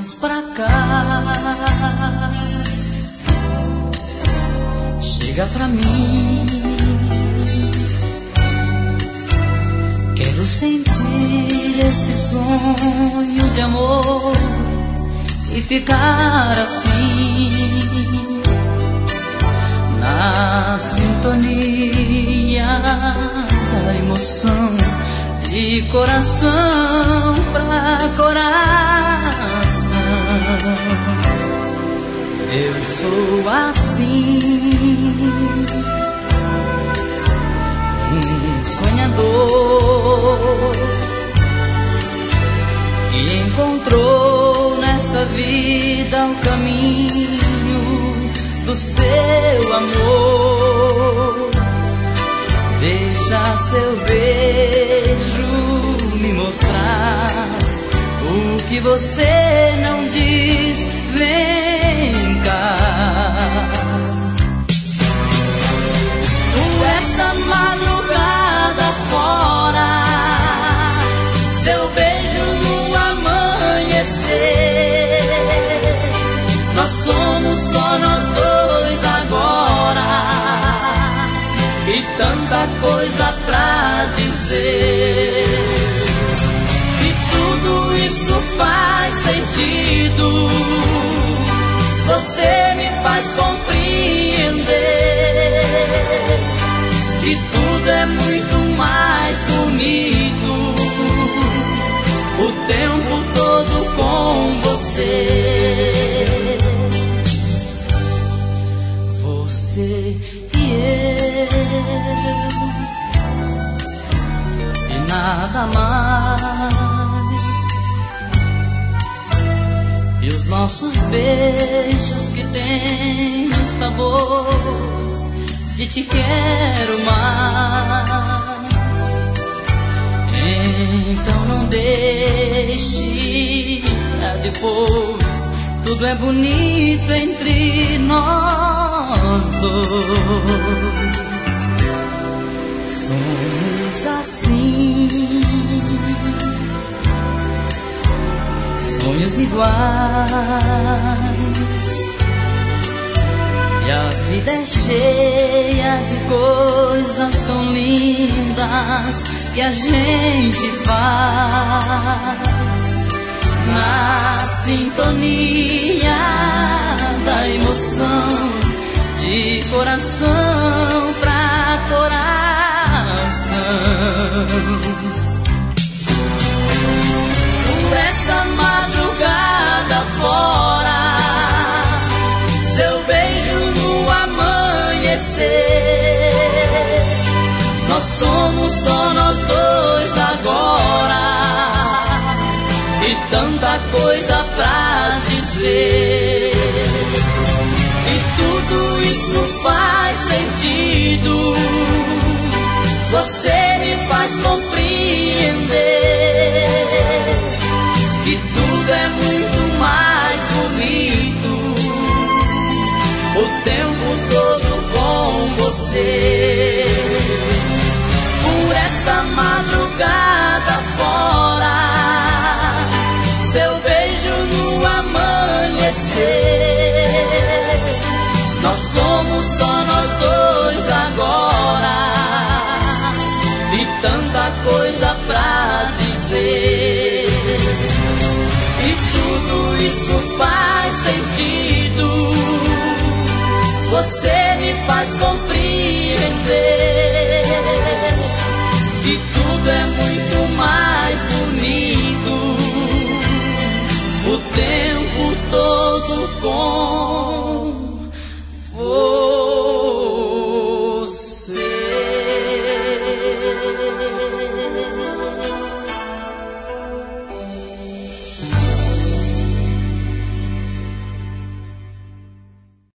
mais pra cá. Chega pra mim, quero sentir esse sonho de amor e ficar assim, na sintonia da emoção, de coração pra coração. Eu sou assim, um sonhador que encontrou nessa vida o caminho do seu amor. Deixa seu beijo me mostrar o que você não diz. Vem cá. Essa madrugada fora, seu beijo no amanhecer. Nós somos só nós dois agora, e tanta coisa pra dizer. E tudo isso faz sentido, você me faz compreender que tudo é muito mais bonito, o tempo todo com você. Você e eu, e nada mais. E os nossos beijos que têm o sabor de te quero mais. Então não deixe pra depois, tudo é bonito entre nós dois. Somos assim, sonhos iguais, e a vida é cheia de coisas tão lindas que a gente faz na sintonia da emoção, de coração pra coração. Essa madrugada fora, seu beijo no amanhecer. Nós somos só nós dois agora, e tanta coisa pra dizer. E tudo isso faz sentido, você me faz compreender que tudo é muito mais bonito, o tempo todo com você. Por essa madrugada fora, seu beijo no amanhecer. Nós somos só nós dois agora, e tanta coisa pra dizer. E tudo isso faz sentido, você me faz compreender que tudo é muito mais bonito, o tempo todo com